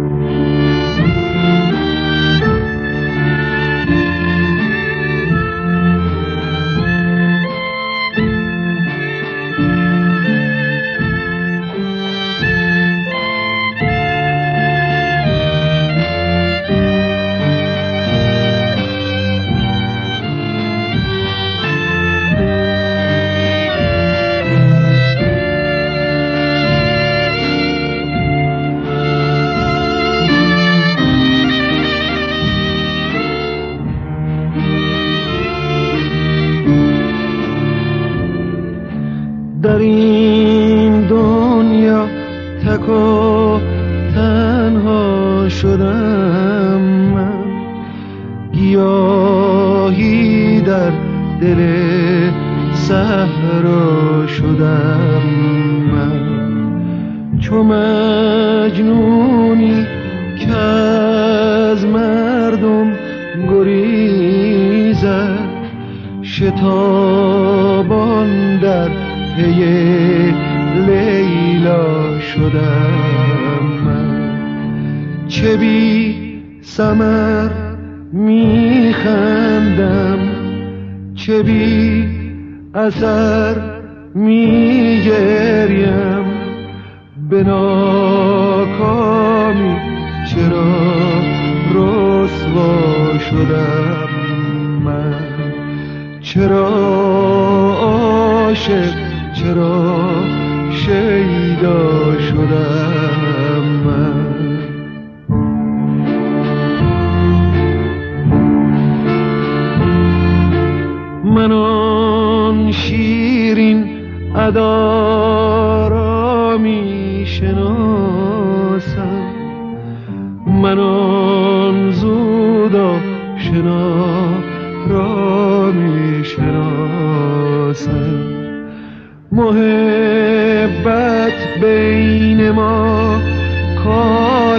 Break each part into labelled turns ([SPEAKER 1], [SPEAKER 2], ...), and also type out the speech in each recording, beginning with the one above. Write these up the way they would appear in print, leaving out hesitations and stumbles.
[SPEAKER 1] در این دنیا تک و تنها شدم من، گیاهی در دل صحرا شدم من، چو مجنونی که از مردم گریزد، شتابان در پی لیلا شدم من. چه بی ثمر میخندم، چه بی اثر میگریم، به ناکامی چرا رسوا شدم من، چرا عاشق، چرا شیدا شدم من. من آن شیرین ادا را می شناسم، من آن زود آشنا را می شناسم. محبت بین ما کار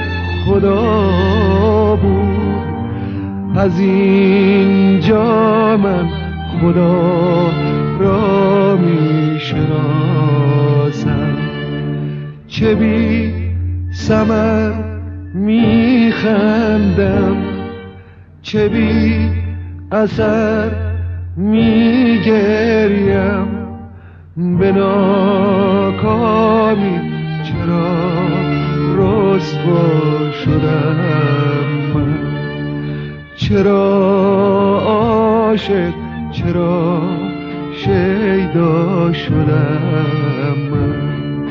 [SPEAKER 1] خدا بود، از اینجا من خدا را می شناسم. چه بی ثمر می خندم، چه بی اثر می گریم، به ناکامی چرا رسوا شدم من، چرا عاشق، چرا شیدا شدم من.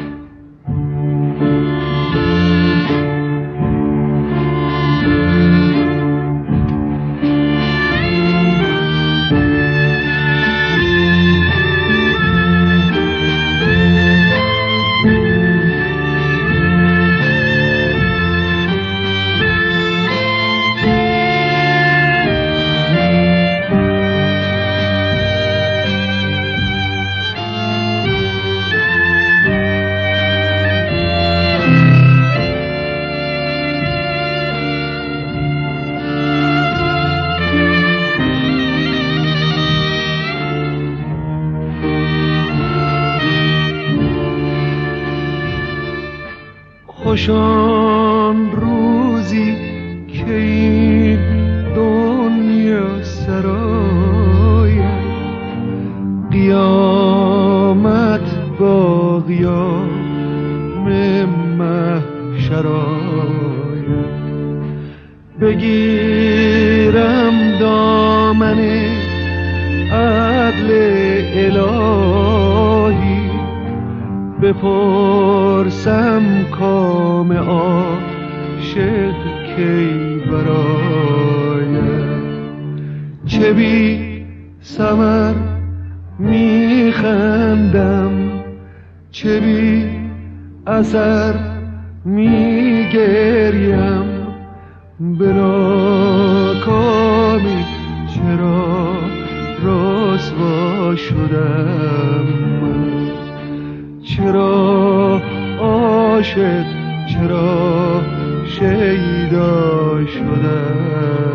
[SPEAKER 1] خوش آن روزی که این دنیا سراید، قیامت با قیام محشر آید. بگیرم دامن عدل الهی، بپرسم کام عاشق کی براید. چه بی ثمر میخندم، چه بی اثر میگریم، به ناکامی چرا رسوا شدم من، چرا عاشق، چرا شیدا شدم.